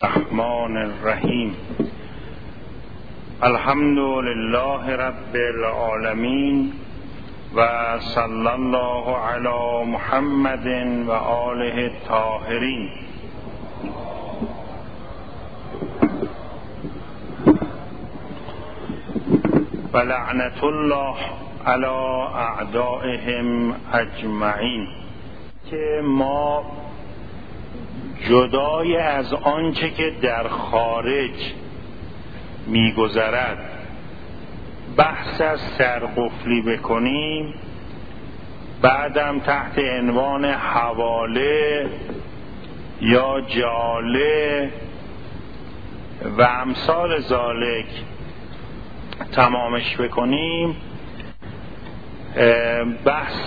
الرحمن الرحیم. الحمد لله رب العالمین و صلی الله علی محمد و آله الطاهرین. و لعنت الله علی اعدائهم اجمعین. که ما جدای از آنچه که در خارج میگذرد بحث از سرقفلی بکنیم، بعدم تحت عنوان حواله یا جاله و امثال ذالک تمامش بکنیم، بحث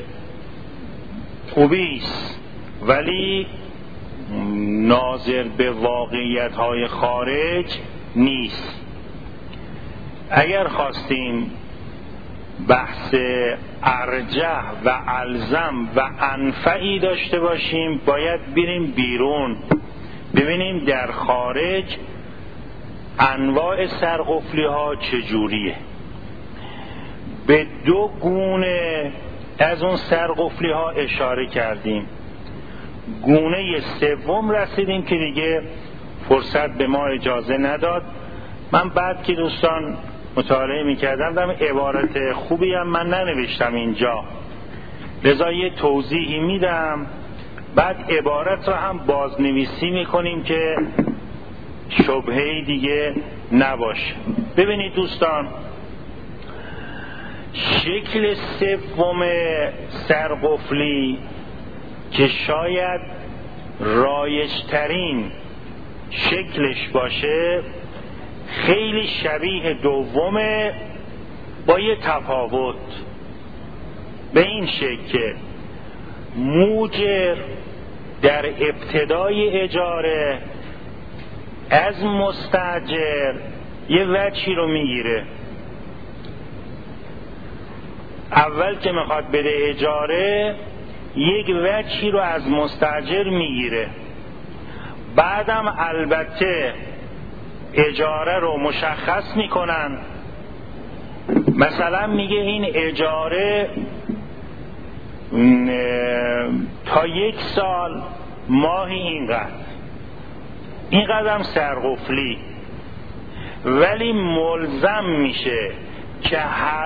خوبیست ولی ناظر به واقعیت‌های خارج نیست. اگر خواستیم بحث ارجح و الزم و انفعی داشته باشیم، باید بریم بیرون ببینیم در خارج انواع سرقفلی ها چجوریه. به دو گونه از اون سرقفلی ها اشاره کردیم. گونه سوم رسیدیم که دیگه فرصت به ما اجازه نداد. من بعد که دوستان مطالعه میکردم دم عبارت خوبی هم من ننوشتم اینجا، لذا یه توضیحی میدم، بعد عبارت رو هم بازنویسی میکنیم که شبهه‌ای دیگه نباشه. ببینید دوستان، شکل سوم سرقفلی که شاید رایج‌ترین شکلش باشه، خیلی شبیه دومه با یه تفاوت. به این شکل که موجر در ابتدای اجاره از مستاجر یه وجهی رو میگیره. اول که میخواد بده اجاره یک وجهی رو از مستاجر میگیره، بعدم البته اجاره رو مشخص میکنن. مثلا میگه این اجاره تا 1 سال ماهی اینقدر سرقفلی، ولی ملزم میشه که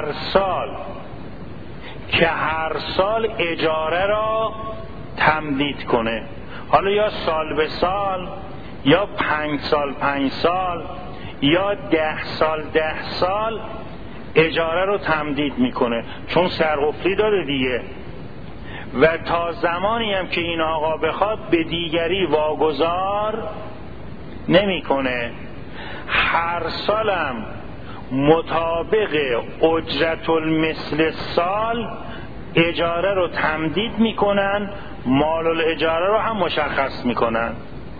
هر سال اجاره را تمدید کنه. حالا یا سال به سال، یا 5 سال 5 سال، یا 10 سال 10 سال اجاره رو تمدید میکنه، چون سرقفلی داره دیگه. و تا زمانی هم که این آقا بخواد به دیگری واگذار نمیکنه. هر سالم مطابق اجرت المثل سال اجاره رو تمدید میکنن، مال الاجاره رو هم مشخص میکنن.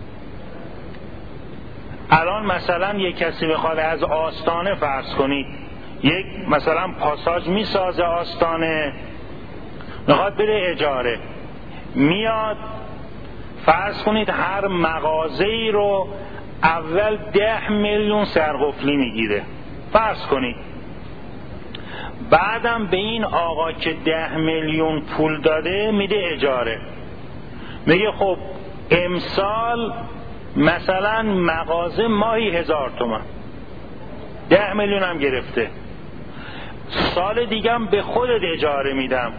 الان مثلا یک کسی بخواد از آستانه، فرض کنید یک مثلا پاساژ میسازه آستانه، میخواد بده اجاره، میاد فرض کنید هر مغازه‌ای رو اول 10 میلیون سرقفلی میگیره، فرض کنید. بعدم به این آقا که 10 میلیون پول داده میده اجاره، میگه خب امسال مثلا مغازه ماهی 1000 تومان، 10 میلیون هم گرفته، سال دیگم به خودت اجاره میدم،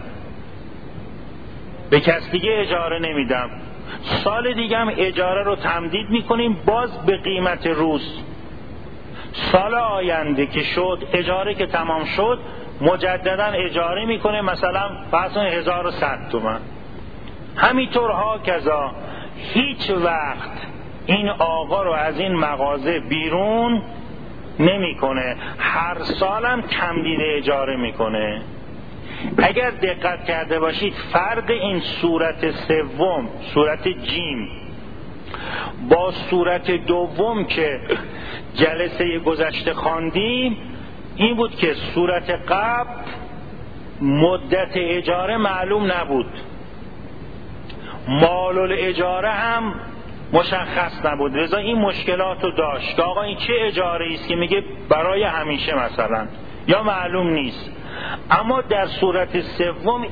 به کس دیگه اجاره نمیدم. سال دیگه هم اجاره رو تمدید میکنیم باز به قیمت روز. سال آینده که شد، اجاره که تمام شد، مجددا اجاره میکنه، مثلا فرض کنید 1100 تومان. همینطور ها کذا. هیچ وقت این آقا رو از این مغازه بیرون نمیکنه، هر سالم تمدید اجاره میکنه. اگر دقت کرده باشید فرق این صورت سوم، صورت جیم، با صورت دوم که جلسه گذشته خواندیم این بود که صورت قبل مدت اجاره معلوم نبود، مال الاجاره هم مشخص نبود، لذا این مشکلات رو داشت که آقا این چه اجاره است که میگه برای همیشه مثلا، یا معلوم نیست. اما در صورت سوم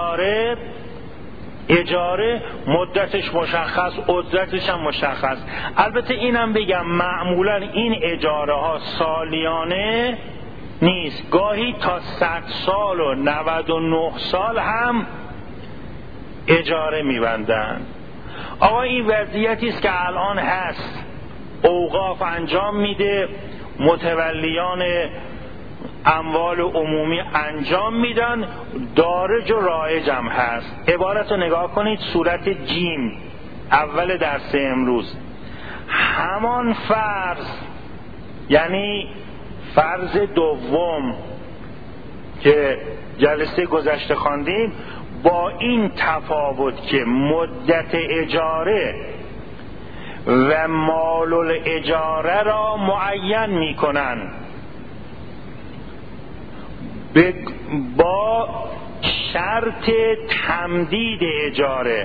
اجاره مدتش مشخص، اجرتش هم مشخص. البته اینم بگم معمولا این اجاره ها سالیانه نیست، گاهی تا 100 سال و 99 سال هم اجاره میبندن. آقا این وضعیتی است که الان هست، اوقاف انجام میده، متولیان اموال عمومی انجام میدن، دارج و رایج هم هست. عبارت رو نگاه کنید، صورت جیم اول درس امروز. همان فرض، یعنی فرض دوم که جلسه گذشته خواندیم، با این تفاوت که مدت اجاره و مال الاجاره را معین میکنن با شرط تمدید اجاره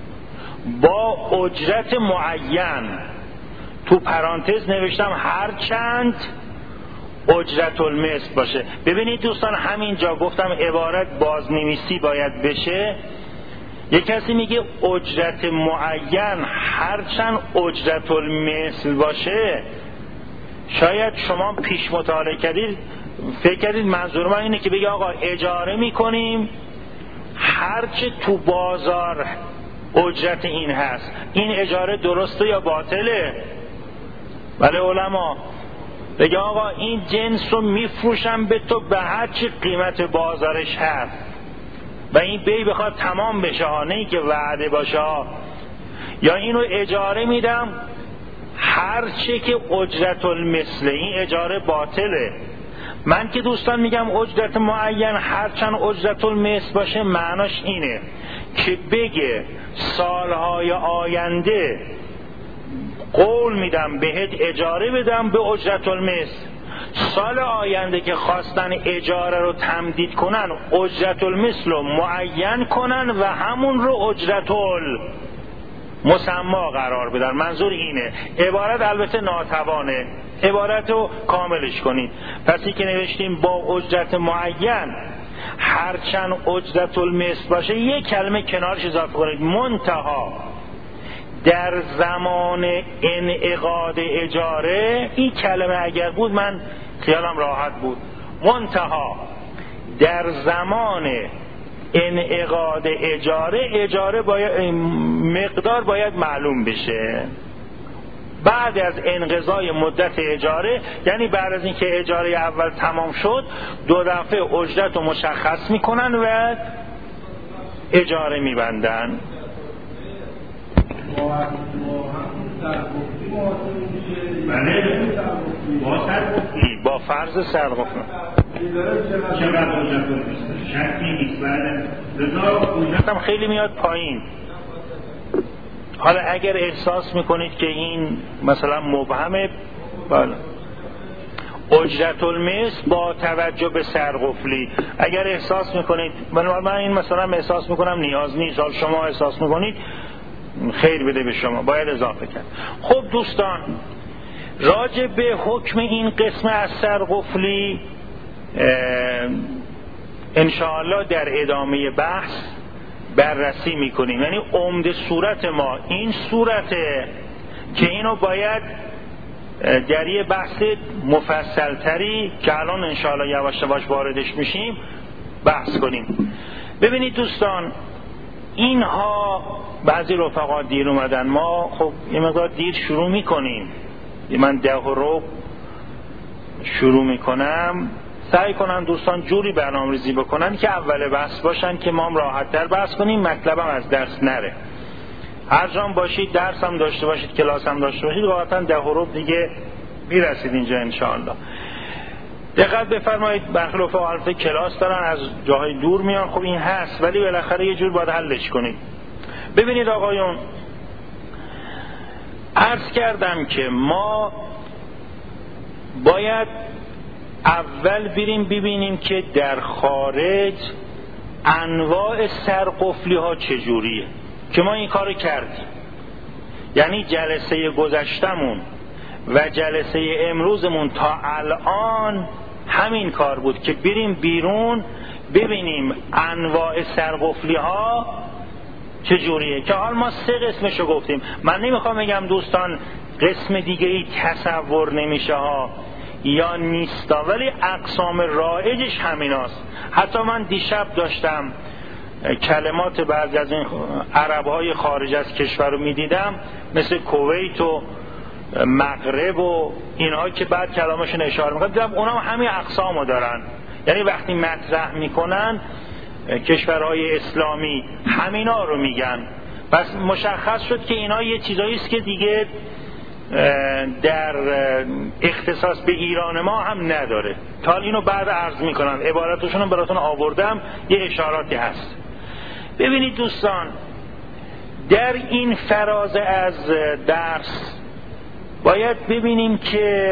با اجرت معین. تو پرانتز نوشتم هرچند اجرت المثل باشه. ببینید دوستان، همینجا گفتم عبارت بازنویسی باید بشه. یک کسی میگه اجرت معین هرچند اجرت المثل باشه، شاید شما پیش مطالعه کردید فکر کردید منظور من اینه که بگه آقا اجاره میکنیم هرچه تو بازار اجرت این هست، این اجاره درسته یا باطله؟ ولی علما بگه آقا این جنس رو میفروشم به تو به هر چی قیمت بازارش هست و این بی بخواد تمام بشه ها، نه که وعده باشه ها. یا اینو اجاره میدم هر چی که اجرت المثله، این اجاره باطله. من که دوستان میگم اجرت معین هرچند اجرت المثل باشه، معناش اینه که بگه سالهای آینده قول میدم بهت اجاره بدم به اجرت المثل، سال آینده که خواستن اجاره رو تمدید کنن اجرت المثل رو معین کنن و همون رو اجرت المسما قرار بدن. منظور اینه. عبارت البته ناتوانه، عبارت رو کاملش کنید. پسی که نوشتیم با اجرت معین هرچند اجرت المثل باشه، یک کلمه کنارش اضافه کنید، منتها در زمان انعقاد اجاره. این کلمه اگر بود من خیالم راحت بود. منتها در زمان انعقاد اجاره باید مقدار باید معلوم بشه. بعد از انقضای مدت اجاره، یعنی بعد از اینکه اجاره اول تمام شد، دو دفعه اجرت رو مشخص میکنن و اجاره میبندن. با فرض سرقفلی چقدر اجرت میشه؟ شرطی نیست. اجرتم خیلی میاد پایین. حالا اگر احساس میکنید که این مثلا مبهمه، بله، اجرت المثل با توجه به سرقفلی. اگر احساس میکنید من این مثلا احساس میکنم نیاز نیست، حالا شما احساس میکنید خیر بده به شما، باید اضافه کرد. خب دوستان، راجع به حکم این قسم از سرقفلی انشاءالله در ادامه بحث بررسی میکنیم. یعنی عمده صورت ما این صورته که اینو باید در یه بحث مفصل تری که الان انشاءالله یواش یواش واردش میشیم بحث کنیم. ببینید دوستان، اینها بعضی رفقا دیر اومدن، ما خب یه مقدار دیر شروع میکنیم، من 10 رو شروع میکنم. سعی کنم دوستان جوری برنامه‌ریزی بکنن که اول بحث باشن که ما هم راحت تر بحث کنیم، مطلبم از درس نره. هر جام باشید، درس هم داشته باشید، کلاس هم داشته باشید، واقعا 10 دیگه میرسید اینجا انشاءالله. دقت بفرمایید، برخلاف رفقا البته کلاس دارن، از جاهای دور میان، خب این هست، ولی بالاخره یه جور باید حلش کنید. ببینید آقایون، عرض کردم که ما باید اول بریم ببینیم که در خارج انواع سرقفلی ها چجوریه، که ما این کارو کردیم. یعنی جلسه گذشتمون و جلسه امروزمون تا الان همین کار بود که بریم بیرون ببینیم انواع سرقفلی ها چجوریه، که حال ما 3 قسمشو گفتیم. من نمیخوام بگم دوستان قسم دیگه ای تصور نمیشه ها یا نیستا، ولی اقسام رایجش همیناست. حتی من دیشب داشتم کلمات بعضی از این عربهای خارج از کشور رو میدیدم، مثل کویت و مغرب و اینها که بعد کلامشون اشاره میکنم، دیدم اونا همین اقسامو دارن. یعنی وقتی مطرح میکنن کشورهای اسلامی همینا رو میگن. پس مشخص شد که اینا یه چیزایی است که دیگه در اختصاص به ایران ما هم نداره. تا اینو بعد عرض میکنم، عبارتشون رو براتون آوردم، یه اشاراتی هست. ببینید دوستان، در این فراز از درس باید ببینیم که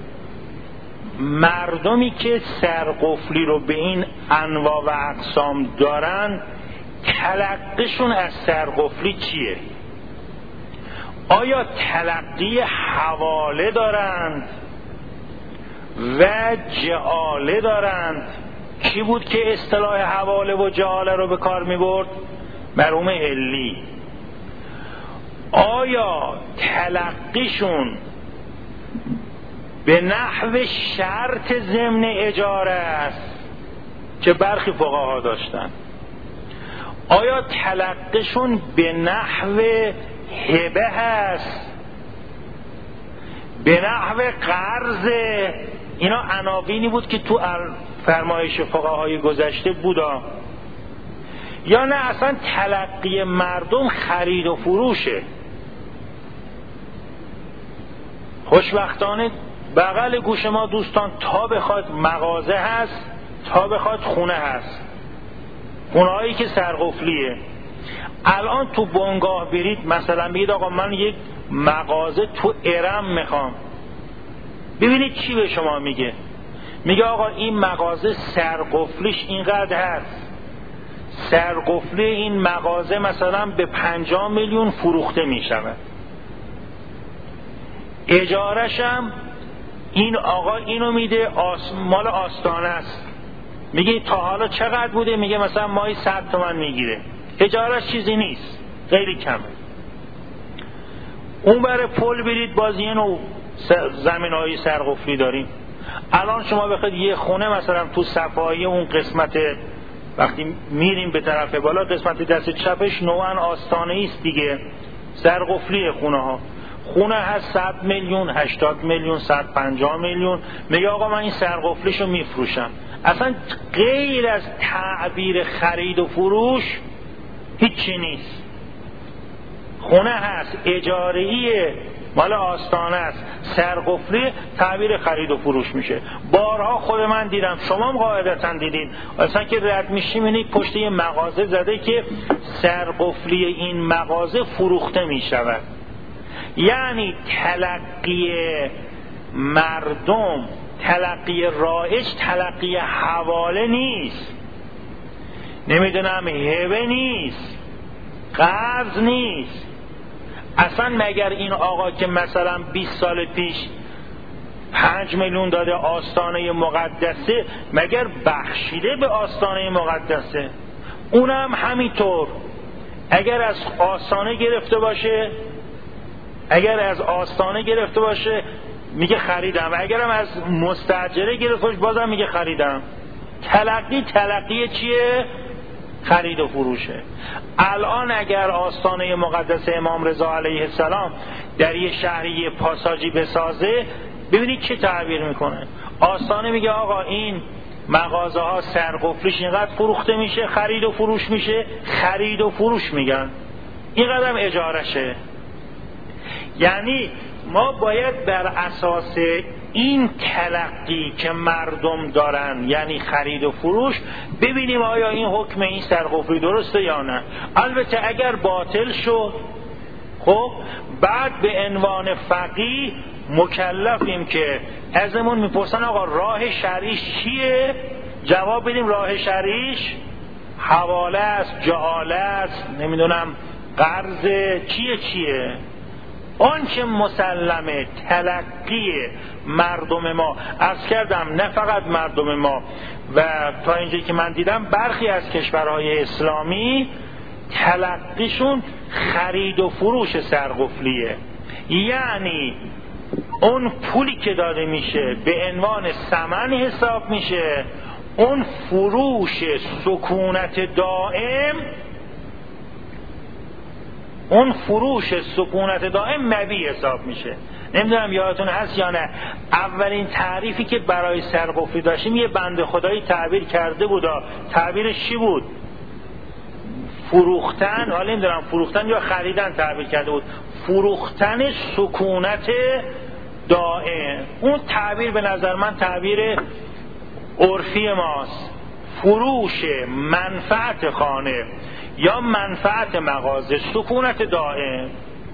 مردمی که سرقفلی رو به این انواع و اقسام دارن تلقیشون از سرقفلی چیه؟ آیا تلقی حواله دارند و جعاله دارند؟ کی بود که اصطلاح حواله و جعاله رو به کار می برد؟ مرحوم علی. آیا تلقیشون به نحو شرط ضمن اجاره است که برخی فقها داشتن؟ آیا تلقیشون به نحو هبه هست، به نحو قرض؟ اینا عناوینی بود که تو فرمایش فقهای گذشته بودا. یا نه اصلا تلقی مردم خرید و فروشه؟ خوشبختانه بغل گوش ما دوستان تا بخواد مغازه هست، تا بخواد خونه هست، خونه هایی که سرقفلیه. الان تو بنگاه برید مثلا بگید آقا من یک مغازه تو ارم میخوام، ببینید چی به شما میگه. میگه آقا این مغازه سرقفلیش اینقدر هست، سرقفلی این مغازه مثلا به 50 میلیون فروخته میشود، اجارشم این آقا اینو میده، مال آستانه است. میگه تا حالا چقدر بوده؟ میگه مثلا ماهی 100 تومن میگیره، اجارش چیزی نیست، خیلی کمه. اون بره پل برید باز یه نوع زمین‌های سرقفلی داریم. الان شما بخواید یه خونه مثلا تو صفایی اون قسمت، وقتی میریم به طرف بالا قسمت دست چپش نوعاً آستانه است دیگه، سرقفلی خونه ها. خونه هست 100 میلیون، 80 میلیون، 150 میلیون. میگه آقا من این سرقفلیشو میفروشم. اصلا غیر از تعبیر خرید و فروش هیچی نیست. خونه هست اجاره‌ایه، مال آستانه است، سرقفلی، تعبیر خرید و فروش میشه. بارها خود من دیدم، شما هم قاعدتا دیدین، اصلا که رد میشیم اینید پشت یه مغازه زده که سرقفلی این مغازه فروخته میشود. یعنی تلقی مردم، تلقی رایج، تلقی حواله نیست، نمیدونم هبه نیست، قرض نیست. اصلا مگر این آقا که مثلا 20 سال پیش 5 میلیون داده آستانه مقدسه، مگر بخشیده به آستانه مقدسه؟ اونم همینطور اگر از آستانه گرفته باشه، اگر از آستانه گرفته باشه میگه خریدم، اگرم از مستاجره گرفته باشه بازم میگه خریدم. تلقی چیه؟ خرید و فروشه. الان اگر آستانه مقدس امام رضا علیه السلام در یه شهری پاساژی بسازه، ببینید چه تعبیر میکنه. آستانه میگه آقا این مغازه ها سرقفلیش اینقدر فروخته میشه، خرید و فروش میشه، خرید و فروش میگن، اینقدر هم اجارشه. یعنی ما باید بر اساس این تلقی که مردم دارن، یعنی خرید و فروش، ببینیم آیا این حکم این سرقفلی درسته یا نه. البته اگر باطل شد، خب بعد به عنوان فقیه مکلفیم که ازمون میپرسن آقا راه شرعیش چیه؟ جواب بدیم راه شرعیش حواله است، جعاله است، نمیدونم قرض چیه. آن که مسلمه تلقی مردم ما، عرض کردم نه فقط مردم ما و تا اینجایی که من دیدم برخی از کشورهای اسلامی تلقیشون خرید و فروش سرقفلیه. یعنی اون پولی که داده میشه به عنوان ثمن حساب میشه، اون فروش سکونت دائم مبیع حساب میشه. نمیدونم یادتون هست یا نه، اولین تعریفی که برای سرقفلی داشتیم یه بنده خدایی تعبیر کرده بود. تعبیرش چی بود؟ فروختن، حالا نمیدونم فروختن یا خریدن تعبیر کرده بود، فروختن سکونت دائم. اون تعبیر به نظر من تعبیر عرفی ماست. فروش منفعت خانه یا منفعت مغازه، سکونت دائم.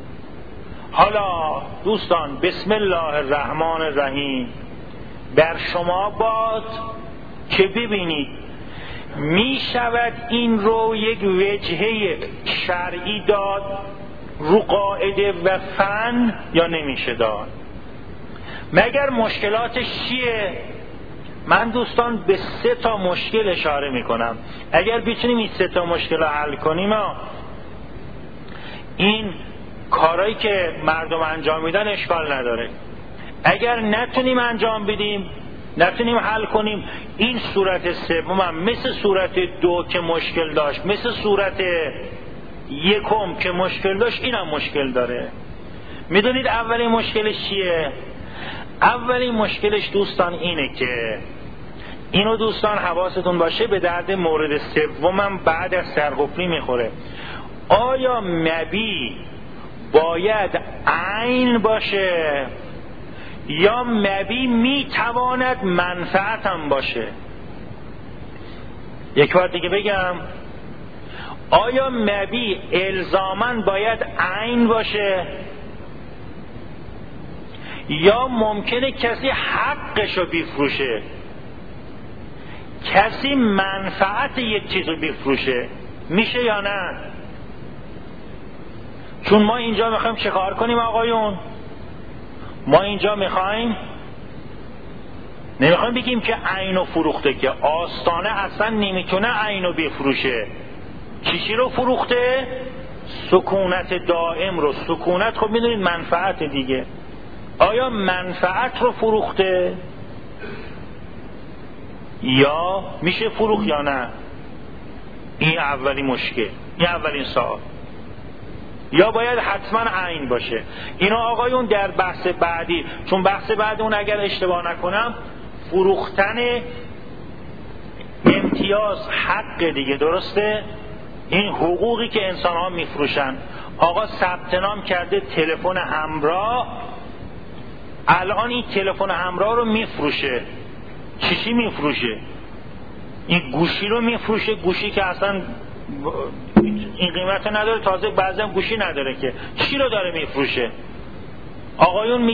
حالا دوستان بسم الله الرحمن الرحیم، بر شما باد که ببینید می شود این رو یک وجهه شرعی داد رو قاعده و فن یا نمیشه داد؟ مگر مشکلاتش چیه؟ من دوستان به 3 تا مشکل اشاره میکنم. اگر بتونیم این 3 تا مشکل رو حل کنیم، این کارهایی که مردم انجام میدن اشکال نداره. اگر نتونیم انجام بدیم، نتونیم حل کنیم، این صورت سوم هم مثل صورت 2 که مشکل داشت، مثل صورت 1 که مشکل داشت، این هم مشکل داره. میدونید اولین مشکلش چیه؟ اولین مشکلش دوستان اینه که اینو دوستان حواستون باشه، به درد مورد سومم بعد از سرقفلی میخوره. آیا مبیع باید عین باشه یا مبیع میتواند منفعت هم باشه؟ یک بار دیگه بگم، آیا مبیع الزاماً باید عین باشه یا ممکنه کسی حقشو بفروشه، کسی منفعت یک چیزو بفروشه؟ میشه یا نه؟ چون ما اینجا میخوایم چه کار کنیم آقایون؟ ما اینجا نمیخوایم بگیم که عینو فروخته، که آستانه اصلا نمیتونه عینو بفروشه. چیزی رو فروخته؟ سکونت دائم رو. سکونت خب میدونید منفعت دیگه. آیا منفعت رو فروخته یا میشه فروخت یا نه؟ این اولی مشکل، این اولین سوال. یا باید حتما عین باشه؟ اینو آقایون در بحث بعدی، چون بحث بعد اون اگر اشتباه نکنم فروختن امتیاز حق دیگه، درسته؟ این حقوقی که انسان ها میفروشن. آقا ثبت نام کرده تلفن همراه، الان این تلفن همراه رو میفروشه. چی میفروشه؟ این گوشی رو میفروشه، گوشی که اصلا این قیمت نداره، تازه بعضی هم گوشی نداره که. چی رو داره میفروشه؟ آقایون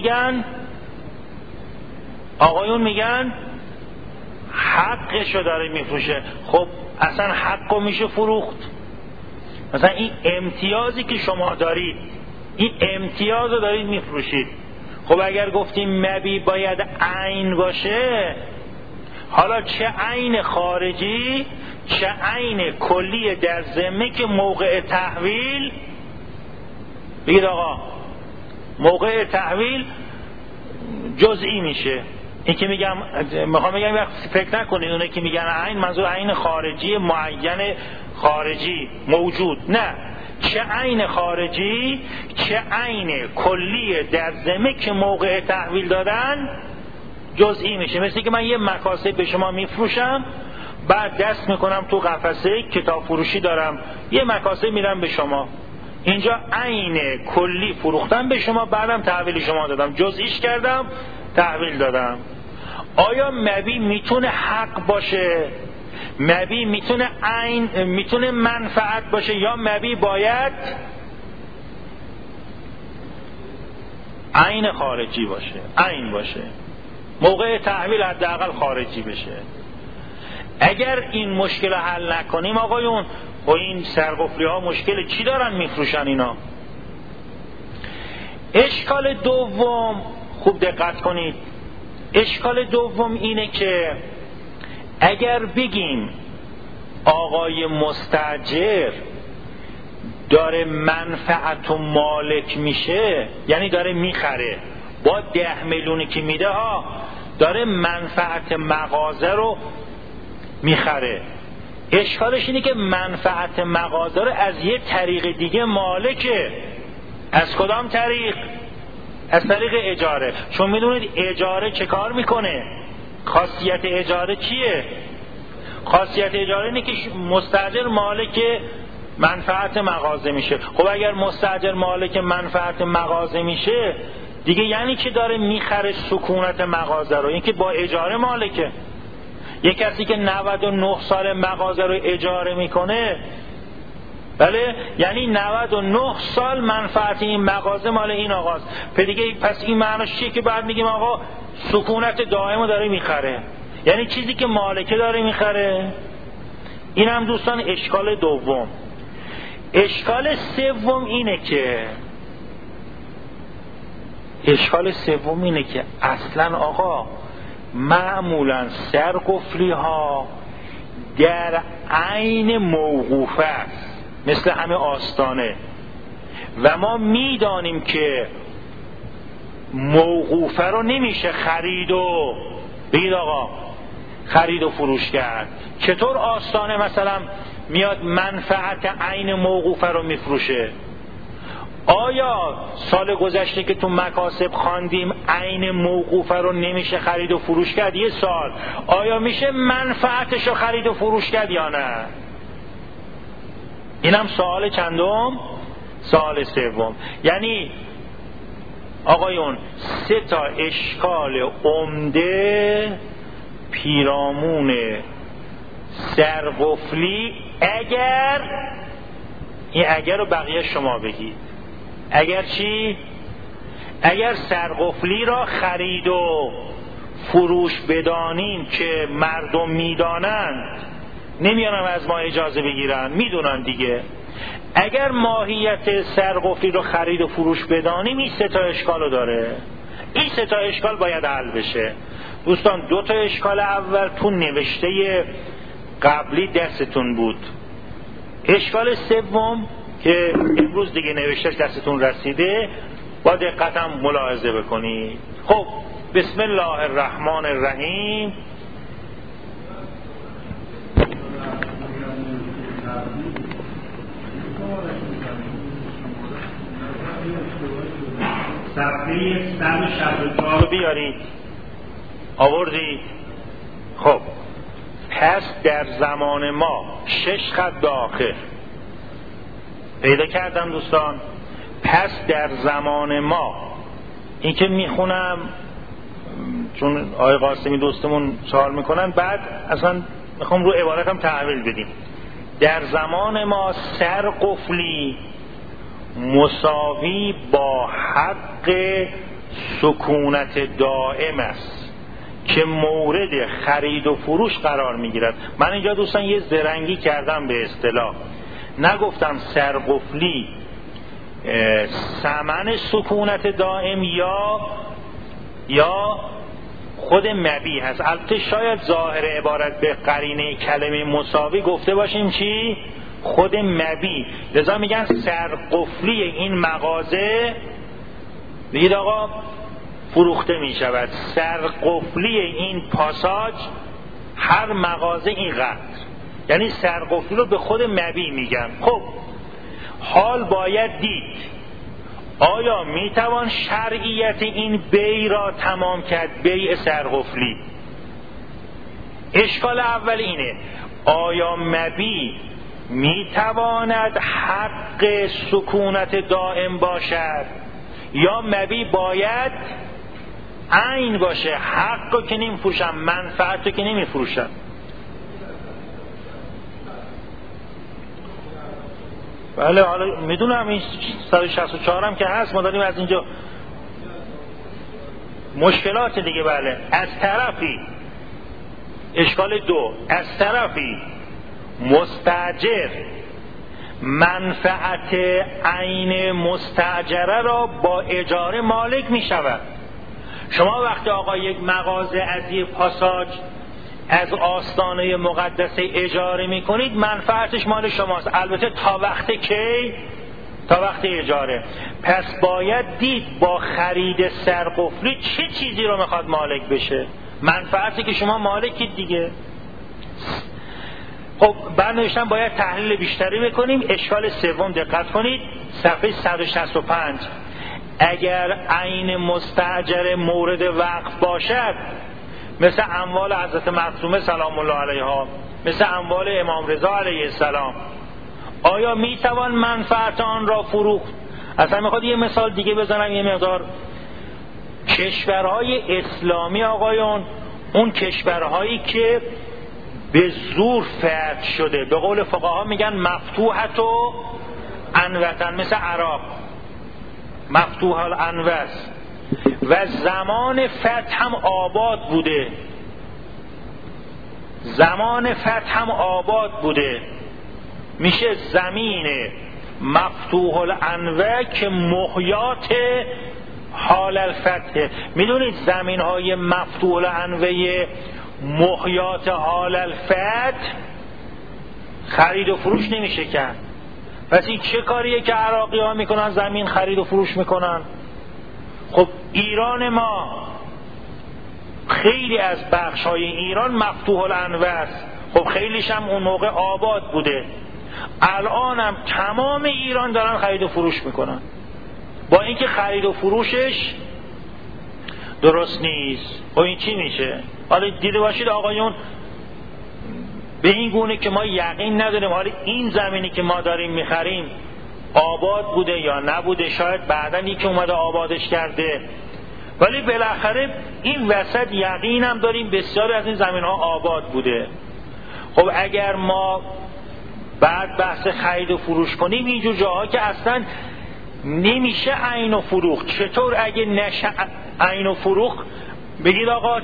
میگن حقش رو داره میفروشه. خب اصلا حق رو میشه فروخت؟ مثلا این امتیازی که شما دارید، این امتیاز رو دارید میفروشید. خب اگر گفتیم مبیع باید عین باشه، حالا چه عین خارجی چه عین کلی در ذمه که موقع تحویل، بگید آقا موقع تحویل جزئی میشه. این که میخوام بگم فکر نکنید اونه که میگن عین منظور عین خارجی معین خارجی موجود، نه، چه عین خارجی چه عین کلی در ذمه که موقع تحویل دادن جزئی میشه. مثل که من یه مکاسب به شما میفروشم، بعد دست میکنم تو قفسه کتاب فروشی دارم، یه مکاسب میدم به شما. اینجا عین کلی فروختم به شما، بعدم تحویل شما دادم، جزئیش کردم تحویل دادم. آیا مبیع میتونه حق باشه؟ مبیع میتونه عین، میتونه منفعت باشه؟ یا مبیع باید عین خارجی باشه، عین باشه، موقع تحویل حداقل خارجی بشه؟ اگر این مشکل حل نکنیم آقایون، و این سرقفلی ها مشکل چی دارن میفروشن اینا؟ اشکال دوم، خوب دقت کنید، اشکال دوم اینه که اگر بگیم آقای مستاجر داره منفعت و مالک میشه، یعنی داره میخره با 10 میلیونی که میده ها، داره منفعت مغازه رو میخره. اشکالش اینه که منفعت مغازه رو از یه طریق دیگه مالکه. از کدام طریق؟ از طریق اجاره. چون میدونید اجاره چه کار میکنه؟ خاصیت اجاره چیه؟ خاصیت اجاره اینه که مستاجر مالک منفعت مغازه میشه. خب اگر مستاجر مالک منفعت مغازه میشه دیگه یعنی که داره میخره سکونت مغازه رو، این که با اجاره مالکه. یک کسی که 99 سال مغازه رو اجاره میکنه، بله، یعنی 99 سال منفعت این مغازه مال این آقاست. پس این معناش چیه که بعد میگیم آقا سکونت دائم رو داره میخره، یعنی چیزی که مالکه داره میخره. این هم دوستان اشکال دوم. اشکال سوم اینه که اصلا آقا معمولا سرقفلی ها در عین موقوفه است، مثل همه آستانه، و ما میدانیم که موقوفه رو نمیشه خرید و بگید آقا خرید و فروش کرد. چطور آستانه مثلا میاد منفعت عین موقوفه رو میفروشه؟ آیا سال گذشته که تو مکاسب خواندیم عین موقوفه رو نمیشه خرید و فروش کرد؟ یه سال آیا میشه منفعتش رو خرید و فروش کرد یا نه؟ اینم سوال چندم؟ سوال سوم. یعنی آقایون 3 تا اشکال عمده پیرامون سرقفلی، اگر رو بقیه شما بگید. اگر چی؟ اگر سرقفلی را خرید و فروش بدانیم که مردم میدانند، نمیانم از ما اجازه بگیرن، میدونن دیگه. اگر ماهیت سرقفلی رو خرید و فروش بدانیم، این 3 تا اشکال رو داره. این 3 تا اشکال باید حل بشه. دوستان 2 تا اشکال اول تو نوشته قبلی دستتون بود. اشکال سوم که امروز دیگه نوشتهش دستتون رسیده، با دقت هم ملاحظه بکنید. خب بسم الله الرحمن الرحیم. صفحه 164 رو بیارید. آوردید؟ خب پس در زمان ما 6 خط داخل پیدا کردم دوستان. پس در زمان ما، این که میخونم چون آقای قاسمی دوستمون سوال میکنن، بعد اصلا میخوام رو عبارتم تحویل بدیم. در زمان ما سرقفلی مساوی با حق سکونت دائم است که مورد خرید و فروش قرار میگیرد. من اینجا دوستان یه زرنگی کردم به اصطلاح، نگفتم سرقفلی ثمن سکونت دائم یا خود مبیع هست. البته شاید ظاهر عبارت به قرینه کلمه مساوی گفته باشیم چی؟ خود مبیع. لذا میگن سرقفلی این مغازه، بگید آقا فروخته میشود. سرقفلی این پاساژ هر مغازه اینقدر، یعنی سرقفلی رو به خود مبیع میگن. خب حال باید دید آیا میتوان شرعیت این بیع را تمام کرد، بیع سرقفلی. اشکال اول اینه، آیا مبیع میتواند حق سکونت دائم باشد یا مبیع باید عین باشه؟ حق رو که نمیفروشم، منفعت رو که نمیفروشم. بله حالا میدونم این 164 هم که هست، ما داریم از اینجا مشکلات دیگه. بله از طرفی اشکال 2، از طرفی مستاجر منفعت عین مستاجره را با اجاره مالک می شود. شما وقتی آقا یک مغازه از یک پاساژ از آستانه مقدسه اجاره می کنید، منفعتش مال شماست، البته تا وقت کی؟ تا وقت اجاره. پس باید دید با خرید سرقفلی چه چیزی رو میخواد مالک بشه. منفعتی که شما مالکید دیگه. خب برنوشتن باید تحلیل بیشتری بکنیم. اشکال سوم دقت کنید، صفحه 165. اگر عین مستاجر مورد وقف باشد، مثل اموال حضرت معصومه سلام الله علیها، مثل اموال امام رضا علیه السلام، آیا میتوان منفعت آن را فروخت؟ اصلا میخواد یه مثال دیگه بزنم یه مقدار. کشورهای اسلامی آقایون، اون کشورهایی که به زور فتح شده، به قول فقها میگن مفتوحت و انوتن، مثل عراق مفتوح الانوس، و زمان فتح هم آباد بوده، زمان فتح هم آباد بوده، میشه زمین مفتوح الانوه که محیات حال الفتح. میدونید زمین های مفتوح الانوه محیات حال الفتح خرید و فروش نمیشه کرد. پس این چه کاریه که عراقی ها میکنن؟ زمین خرید و فروش میکنن. خب ایران ما خیلی از بخش های ایران مفتوح الانوه است، خب خیلیش هم اون موقع آباد بوده. الان هم تمام ایران دارن خرید و فروش میکنن، با اینکه خرید و فروشش درست نیست. خب این چی میشه؟ حالا دیده باشید آقایون، به این گونه که ما یقین نداریم حالا این زمینی که ما داریم میخریم آباد بوده یا نبوده، شاید بعداً یکی اومده آبادش کرده، ولی بالاخره این وسط یقینم داریم بسیاری از این زمین ها آباد بوده. خب اگر ما بعد بحث خرید و فروش کنیم اینجور جاها که اصلا نمیشه عین و فروخت، چطور اگه نشه عین و فروخت بگید آقا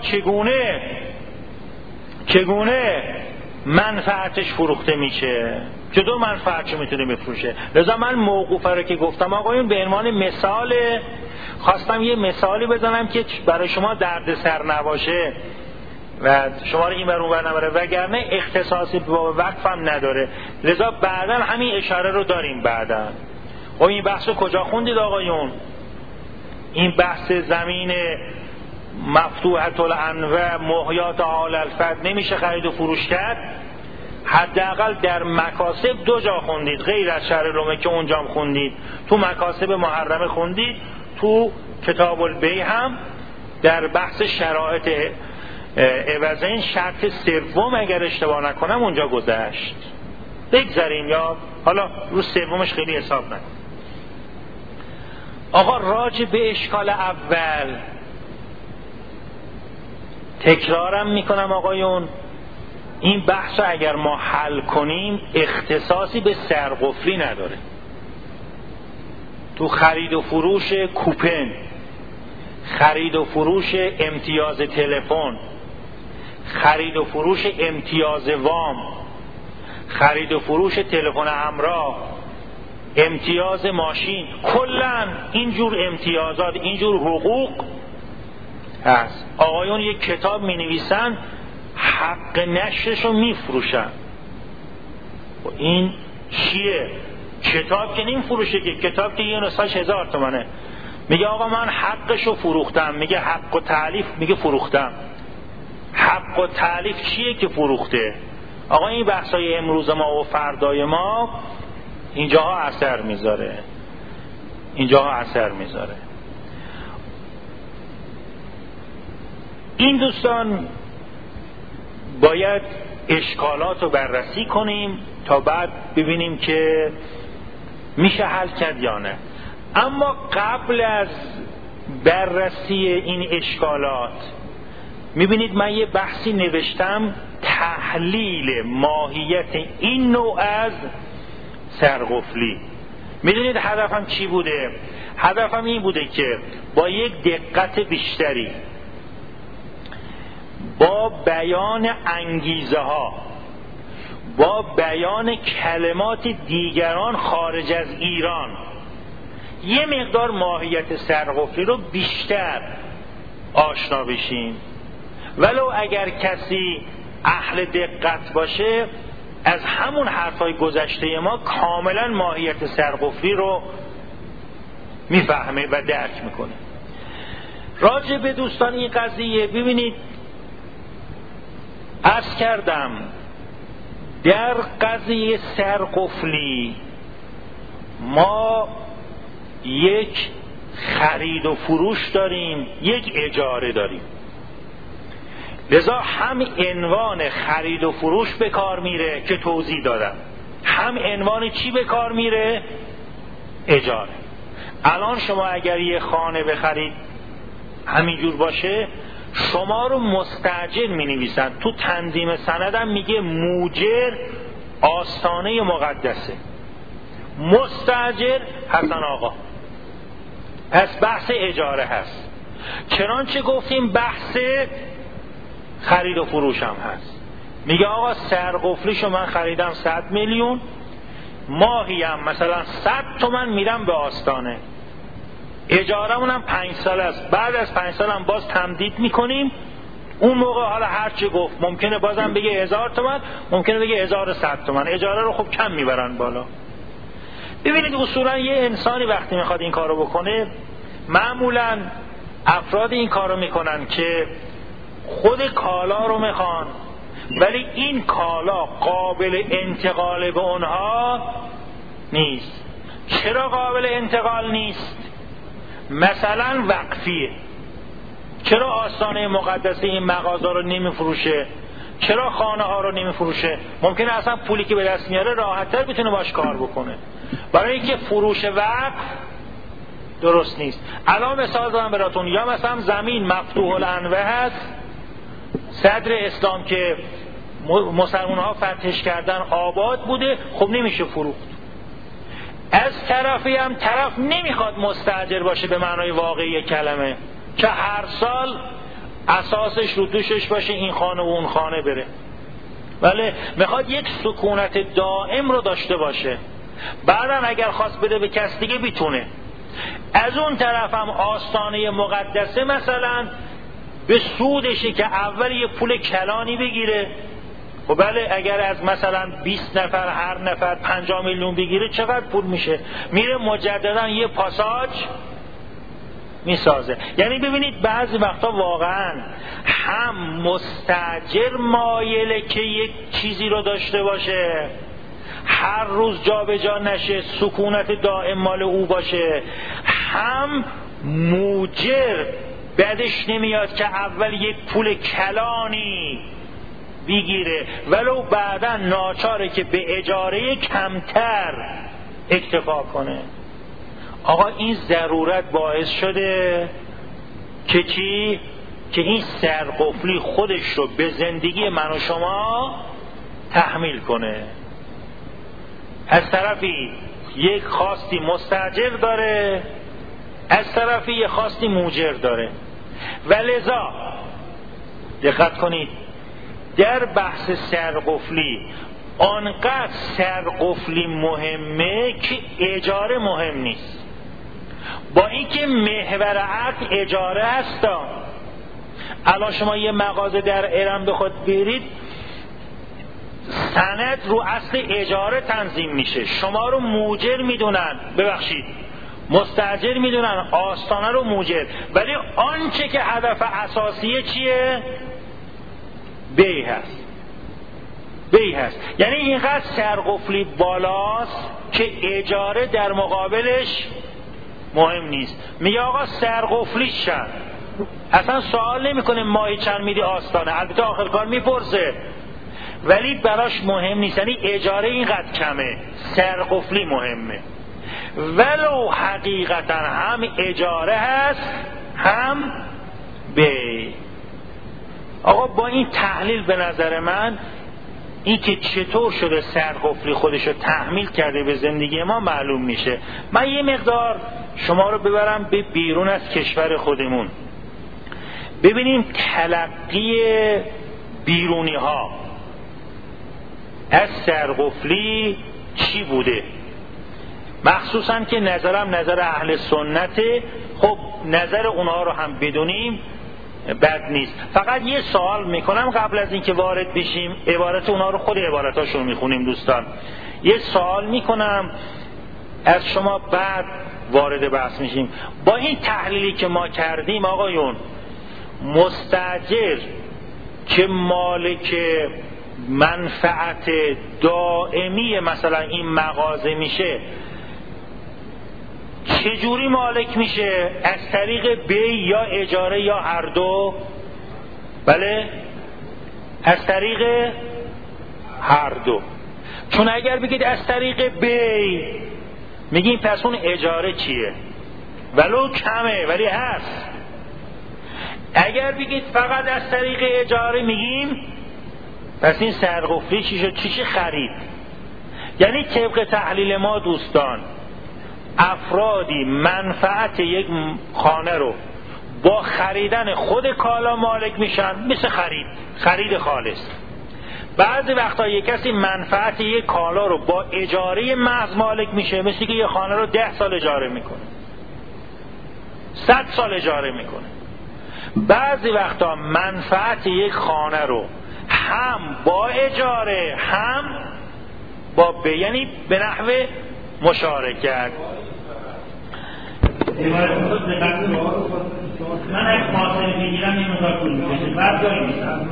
چگونه منفعتش فروخته میشه، چطور منفعتش میتونه بفروشه؟ لذا من موقوفه رو که گفتم آقایون به عنوان مثال خواستم یه مثالی بزنم که برای شما دردسر نباشه و شما رو این بر اون بر نبره، وگرنه اختصاصی با وقف هم نداره. لذا بعدا همین اشاره رو داریم. بعدا خب این بحث رو کجا خوندید آقایون؟ این بحث زمین مفتوحة الانوه محیات حال الفتح نمیشه خرید و فروش کرد، حداقل در مکاسب دو جا خوندید غیر از شرح لومه که اونجا هم خوندید، تو مکاسب محرمه خوندید، تو کتاب البیع هم در بحث شرایط عوضین شرط سوم اگر اشتباه نکنم اونجا گذشت. بگذاریم یا حالا رو سومش خیلی حساب نکن. آقا راجع به اشکال اول تکرارم میکنم آقایون، این بحث رو اگر ما حل کنیم اختصاصی به سرقفلی نداره. تو خرید و فروش کوپن، خرید و فروش امتیاز تلفن، خرید و فروش امتیاز وام، خرید و فروش تلفن همراه، امتیاز ماشین، کلن اینجور امتیازات، اینجور حقوق هست. آقایون یک کتاب می نویسن حق نشرش رو می فروشن. این چیه؟ کتاب که نمی فروشه، که کتاب که یه نسخه‌اش 1000 تومنه. میگه آقا من حقش رو فروختم، میگه حق و تألیف، میگه فروختم. حق و تألیف چیه که فروخته؟ آقا این بحثای امروز ما و فردای ما اینجاها اثر میذاره، اینجاها اثر میذاره. این دوستان باید اشکالات رو بررسی کنیم تا بعد ببینیم که میشه حل کرد یا نه. اما قبل از بررسی این اشکالات میبینید من یه بحثی نوشتم، تحلیل ماهیت این نوع از سرقفلی. میدونید هدفم چی بوده؟ هدفم این بوده که با یک دقت بیشتری، با بیان انگیزه ها، با بیان کلمات دیگران خارج از ایران یه مقدار ماهیت سرقفلی رو بیشتر آشنا بشیم، ولو اگر کسی اهل دقت باشه از همون حرفای گذشته ما کاملا ماهیت سرقفلی رو میفهمه و درک میکنه. راجع به دوستان این قضیه ببینید، عرض کردم در قضیه سرقفلی ما یک خرید و فروش داریم، یک اجاره داریم. لذا هم عنوان خرید و فروش به کار میره که توضیح دادم، هم عنوان چی به کار میره؟ اجاره. الان شما اگر یه خانه بخرید همینجور باشه، شما رو مستاجر می نویسن، تو تنظیم سندم میگه موجر آستانه مقدسه، مستاجر حسن آقا. پس بحث اجاره هست، چنانچه گفتیم بحث خرید و فروش هم هست. میگه آقا سرقفلیشو من خریدم 100 میلیون، ماهی هم مثلا 100 تومن میدم به آستانه، اجارمونم 5 سال است، بعد از 5 سال هم باز تمدید میکنیم. اون موقع حالا هرچی گفت، ممکنه بازم بگه 1000 تومن، ممکنه بگه 1100 تومن، اجاره رو خب کم میبرن بالا. ببینید اصولا یه انسانی وقتی میخواد این کارو بکنه، معمولا افراد این کارو میکنن که خود کالا رو میخوان ولی این کالا قابل انتقال به اونها نیست. چرا قابل انتقال نیست؟ مثلا وقفیه. چرا آستانه مقدسه این مغازه رو نمیفروشه؟ چرا خانه ها رو نمیفروشه؟ ممکنه اصلا پولی که به دست میاره راحت‌تر بتونه باش کار بکنه، برای اینکه فروش وقف درست نیست. الان مثال دارم براتون، یا مثلا زمین مفتوح الانوه هست، صدر اسلام که مسلمان ها فتحش کردن آباد بوده، خب نمیشه فروخت. از طرفی هم طرف نمیخواد مستاجر باشه به معنای واقعی کلمه، که هر سال اساسش رو دوشش باشه این خانه و اون خانه بره، ولی میخواد یک سکونت دائم رو داشته باشه، بعدم اگر خواست بده به کس دیگه بیتونه. از اون طرف هم آستانه مقدسه مثلا به سودشه که اول یه پول کلانی بگیره. خب بله، اگر از مثلا 20 نفر هر نفر 50 میلیون بگیره چقدر پول میشه؟ میره مجددا یه پاساژ میسازه. یعنی ببینید بعضی وقتا واقعا هم مستاجر مایله که یک چیزی رو داشته باشه، هر روز جا به جا نشه، سکونت دائم مال او باشه، هم موجر بعدش نمیاد که اول یک پول کلانی بگیره ولو بعدا ناچاره که به اجاره کمتر اکتفا کنه. آقا این ضرورت باعث شده که چی؟ که این سرقفلی خودش رو به زندگی من و شما تحمیل کنه. از طرفی یک خواستی مستاجر داره، از طرفی یک خواستی موجر داره. و لذا دقت کنید، در بحث سرقفلی آنقدر سرقفلی مهمه که اجاره مهم نیست، با اینکه محور عقد اجاره هستا. الان شما یه مغازه در ایران بخواد برید، سند رو اصل اجاره تنظیم میشه، شما رو موجر میدونن، ببخشید مستاجر میدونن، آستانه رو موجر، ولی آنچه که هدف اساسیه چیه؟ بیع هست. بیع هست. یعنی اینقدر سرقفلی بالاست که اجاره در مقابلش مهم نیست. میگه آقا سرقفلی شد، اصلا سوال نمیکنه ماهی چند میدی آستانه، البته آخر کار میپرسه، ولی براش مهم نیست. یعنی اجاره اینقدر کمه، سرقفلی مهمه، ولو حقیقتا هم اجاره هست هم بیع. آقا با این تحلیل به نظر من این که چطور شده سرقفلی خودشو تحمیل کرده به زندگی ما معلوم میشه. من یه مقدار شما رو ببرم به بیرون از کشور خودمون، ببینیم تلقی بیرونی ها از سرقفلی چی بوده، مخصوصا که نظرم نظر اهل سنته. خب نظر اونها رو هم بدونیم بد نیست. فقط یه سوال میکنم قبل از اینکه وارد بشیم، عبارت اونها رو خود عبارتاشون میخونیم دوستان. یه سوال میکنم از شما بعد وارد بحث میشیم. با این تحلیلی که ما کردیم آقایون، مستاجر که مالک منفعت دائمی مثلا این مغازه میشه، چجوری مالک میشه؟ از طریق بی یا اجاره یا هر دو؟ بله، از طریق هر دو. چون اگر بگید از طریق بی، میگیم پس اون اجاره چیه؟ ولو کمه ولی هست. اگر بگید فقط از طریق اجاره، میگیم پس این سرقفلی چی شد؟ چی خرید؟ یعنی طبق تحلیل ما دوستان، افرادی منفعت یک خانه رو با خریدن خود کالا مالک میشن، مثل خرید خالص. بعضی وقتا یک کسی منفعت یک کالا رو با اجاره محض مالک میشه، مثل که یک خانه رو 10 سال اجاره میکنه، 100 سال اجاره میکنه. بعضی وقتا منفعت یک خانه رو هم با اجاره هم با یعنی به نحو مشارکت. من اگه فاصله بگیرم این مقدار طول می‌کشه، بعد جایی می‌شم.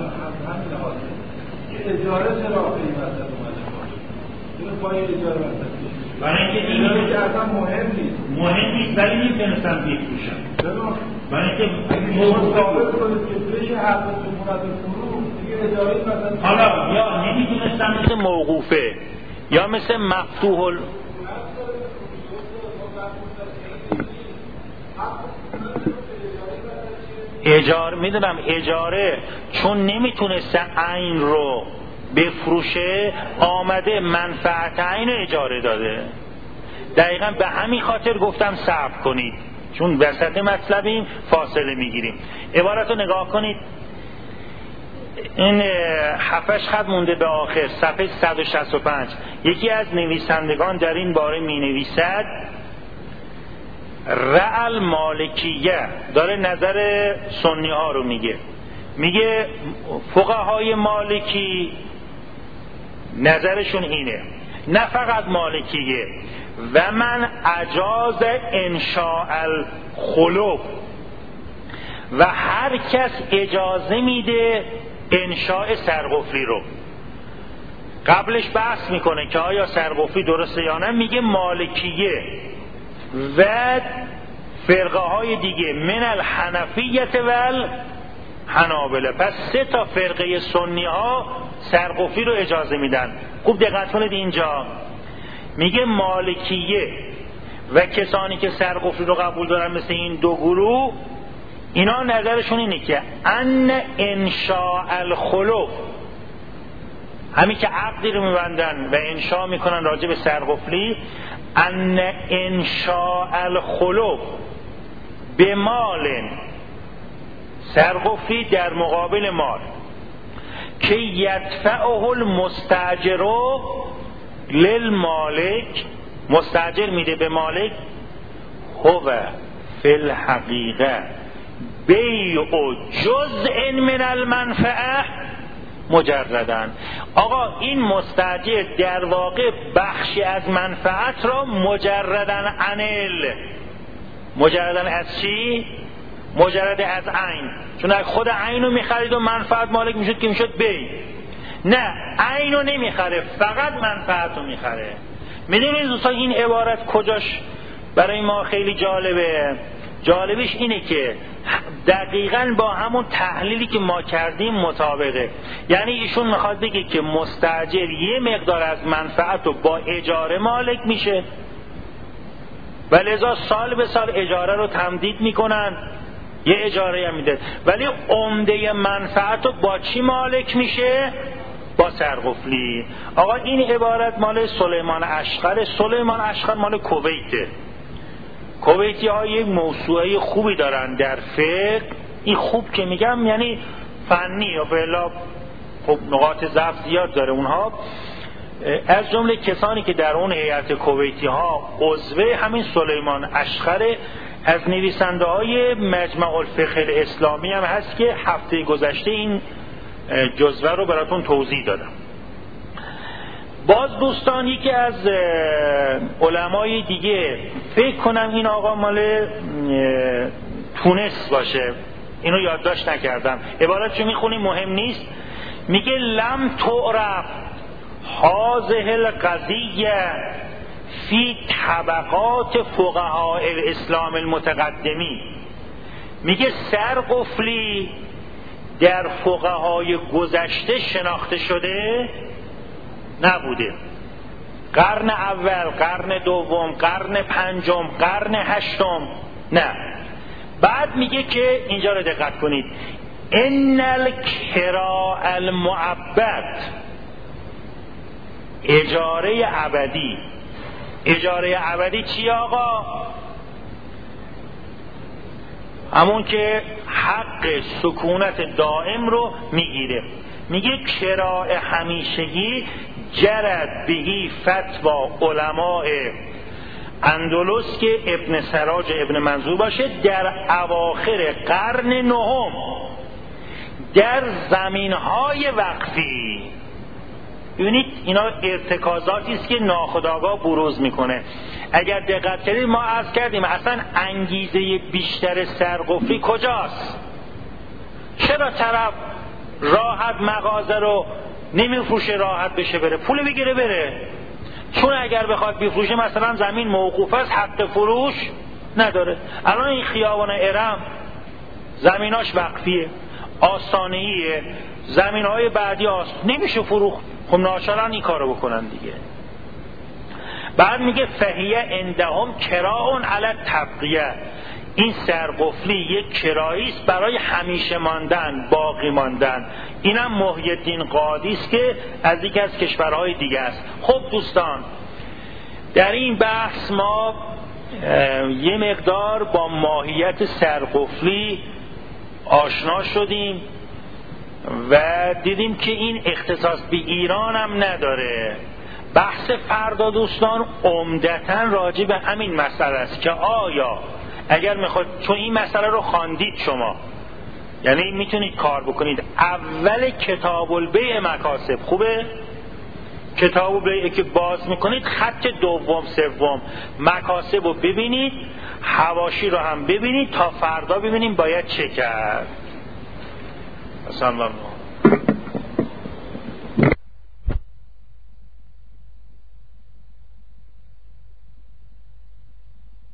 اجاره چرا قیمت اومده؟ این پای اجاره واسه برای اینکه این که اصلا مهم نیست ولی نمی‌تونستم بفروشم. چرا؟ برای اینکه ثابت کنید که بشه حق سکونت فروش دیگه اجاره مثلا، حالا یا نمی‌تونستم مثل موقوفه یا مثل مفتوح اجاره، میدونم اجاره چون نمیتونسته عین رو بفروشه، آمده منفعت عین رو اجاره داده. دقیقا به همین خاطر گفتم صبر کنید، چون وسط مطلبیم فاصله میگیریم. عبارت رو نگاه کنید، این 7 خط مونده به آخر، صفحه 165. یکی از نویسندگان در این باره می نویسد رأل مالکیه، داره نظر سنی ها رو میگه فقهای مالکی نظرشون اینه، نه فقط مالکیه، و من اجاز انشاء الخلوف، و هر کس اجازه میده انشاء سرقفلی رو. قبلش بحث میکنه که آیا سرقفلی درسته یا نه، میگه مالکیه و فرقه های دیگه من الحنفیت و الحنابله. پس 3 تا فرقه سنی ها سرقفلی رو اجازه میدن. خوب دقت کنید، اینجا میگه مالکیه و کسانی که سرقفلی رو قبول دارن مثل این 2 گروه، اینا نظرشون اینه که ان انشاء الخلوف، همین که عقدی رو میبندن و انشاء میکنن راجع به سرقفلی، ان انشاء الخلوف به مال، سرقفلی در مقابل مال که یدفعه المستاجر للمالک، مستاجر میده به مالک، هو فی الحقیقه بیع جزء من المنفعه مجردن. آقا این مستاجر در واقع بخشی از منفعت را مجردن مجردن از چی؟ مجرد از عین. چون اگه خود عین رو میخرید و منفعت مالک میشد که میشد بی، نه عین رو نمیخره، فقط منفعت رو میخره. میدونید دوستان این عبارت کجاش برای ما خیلی جالبه؟ جالبش اینه که دقیقاً با همون تحلیلی که ما کردیم مطابقه. یعنی ایشون میخواد بگه که مستاجر یه مقدار از منفعت رو با اجاره مالک میشه و لذا سال به سال اجاره رو تمدید میکنن، یه اجاره هم میده، ولی عمده منفعت رو با چی مالک میشه؟ با سرقفلی. آقا این عبارت مال سلیمان اشقر. سلیمان اشقر مال کویته. کویتی ها یک موسوعه خوبی دارن در فقه. این خوب که میگم یعنی فنی، یا بلا خب نقاط ضعف زیاد داره اونها. از جمله کسانی که در اون هیئت کویتی ها عضو همین سلیمان اشخر از نویسنده های مجمع الفقه الاسلامی هم هست که هفته گذشته این جزوه رو براتون توضیح دادم. باز دوستان یکی از علمای دیگه، فکر کنم این آقا مال تونس باشه، اینو یادداشت نکردم، عبارتشو میخونیم مهم نیست، میگه لم تعرف هذه القضیه فی طبقات فقهاء الاسلام المتقدمی. میگه سرقفلی در فقهای گذشته شناخته شده نبوده، قرن اول، قرن دوم، قرن پنجم، قرن هشتم نه. بعد میگه که اینجا رو دقت کنید، ان الکراء المعبد، اجاره ابدی. اجاره ابدی چی آقا؟ همون که حق سکونت دائم رو میگیره. میگه کراء همیشگی جرد بهی فتوا علماء اندلس که ابن سراج ابن منظور باشه در اواخر قرن نهم در زمینهای وقفی. ببینید اینا ارتکازاتی است که ناخودآگاه بروز میکنه. اگر دقت کردید ما عرض کردیم اصلا انگیزه بیشتر سرقفلی کجاست؟ چرا طرف راحت مغازه رو نمیفروشه راحت بشه بره پول بگیره بره؟ چون اگر بخواد بفروشه مثلا زمین موقوف است، حق فروش نداره. الان این خیابان ارم زمیناش وقفیه، آستانه‌ایه، زمینهای بعدی نمیشه فروخت. خب ناچارن این کارو بکنن دیگه. بعد میگه فهیه عندهم کراء علی التبقیه، این سرقفلی یک کرایی است برای همیشه ماندن، باقی ماندن. اینم محی الدین قاضی است که از یکی از کشورهای دیگه است. خب دوستان در این بحث ما یه مقدار با ماهیت سرقفلی آشنا شدیم و دیدیم که این اختصاص به ایران هم نداره. بحث فردا دوستان عمدتاً راجع به همین مسئله است که آیا اگر میخواید، چون این مسئله رو خواندید شما، یعنی میتونید کار بکنید، اول کتاب البیع مکاسب خوبه، کتاب البیع که باز میکنید خط دوم سوم مکاسب رو ببینید، حواشی رو هم ببینید تا فردا ببینیم باید چه کرد.